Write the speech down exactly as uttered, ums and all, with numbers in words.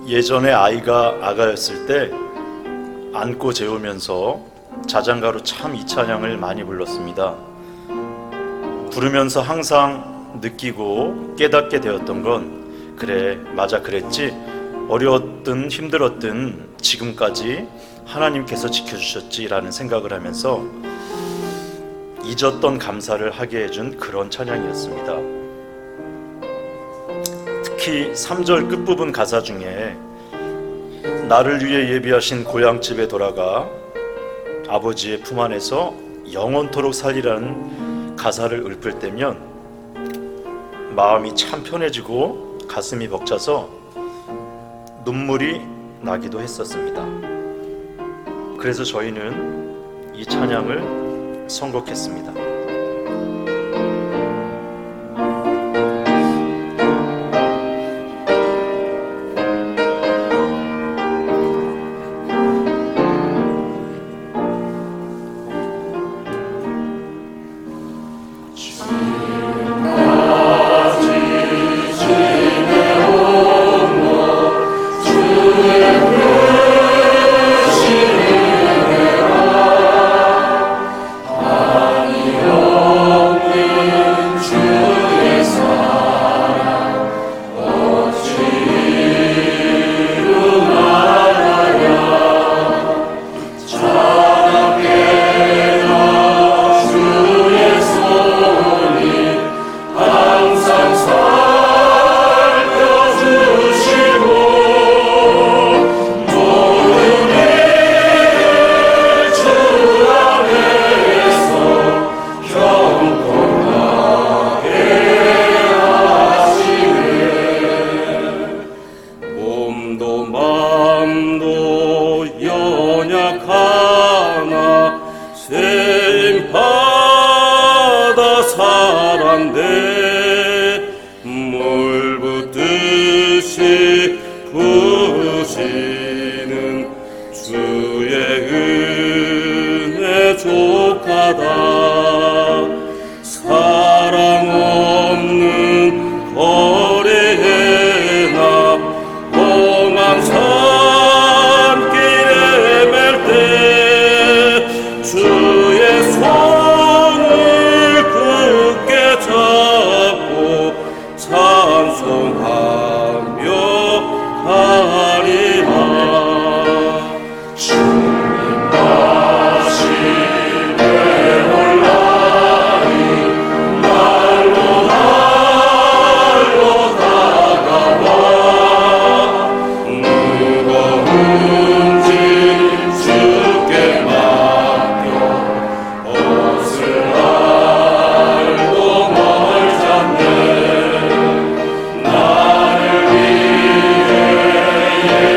예전에 아이가 아가였을 때 안고 재우면서 자장가로 참 이 찬양을 많이 불렀습니다. 부르면서 항상 느끼고 깨닫게 되었던 건, 그래, 맞아, 그랬지, 어려웠든 힘들었든 지금까지 하나님께서 지켜주셨지 라는 생각을 하면서 잊었던 감사를 하게 해준 그런 찬양이었습니다. 특히 삼 절 끝부분 가사 중에 나를 위해 예비하신 고향집에 돌아가 아버지의 품 안에서 영원토록 살리라는 가사를 읊을 때면 마음이 참 편해지고 가슴이 벅차서 눈물이 나기도 했었습니다. 그래서 저희는 이 찬양을 선곡했습니다. 나를 위해